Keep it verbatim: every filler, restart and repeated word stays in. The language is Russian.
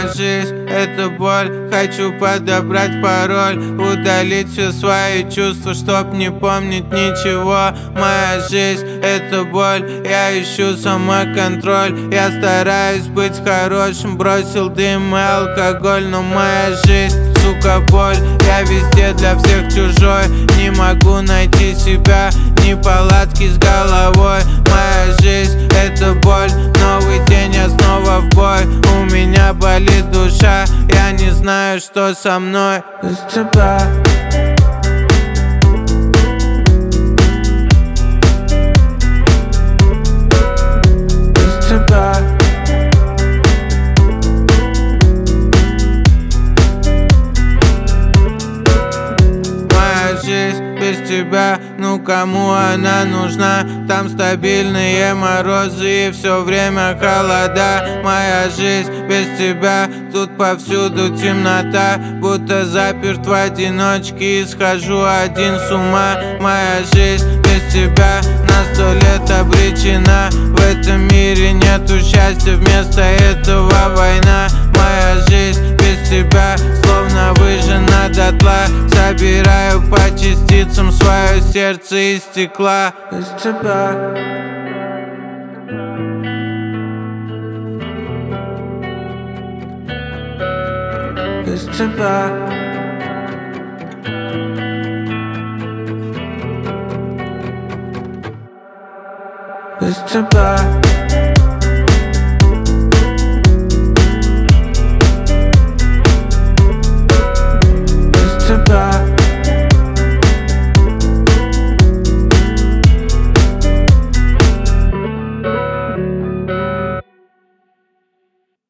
Моя жизнь — это боль. Хочу подобрать пароль, удалить все свои чувства, чтоб не помнить ничего. Моя жизнь — это боль. Я ищу самоконтроль. Я стараюсь быть хорошим. Бросил дым и алкоголь, но моя жизнь, сука, боль. Я везде для всех чужой. Не могу найти себя, неполадки с головой. Моя жизнь — это боль. Новый день, я снова в бой. У меня болит душа. Я не знаю, что со мной. Без тебя. Без тебя. Моя жизнь без тебя, ну кому она нужна? Там стабильные морозы и все время холода. Моя жизнь без тебя, тут повсюду темнота. Будто заперт в одиночке и схожу один с ума. Моя жизнь без тебя на сто лет обречена. В этом мире нету счастья, вместо этого война. Моя жизнь без тебя словно выжжена дотла. Собираю по частицам свое сердце из стекла. Без тебя. Без тебя. Без тебя.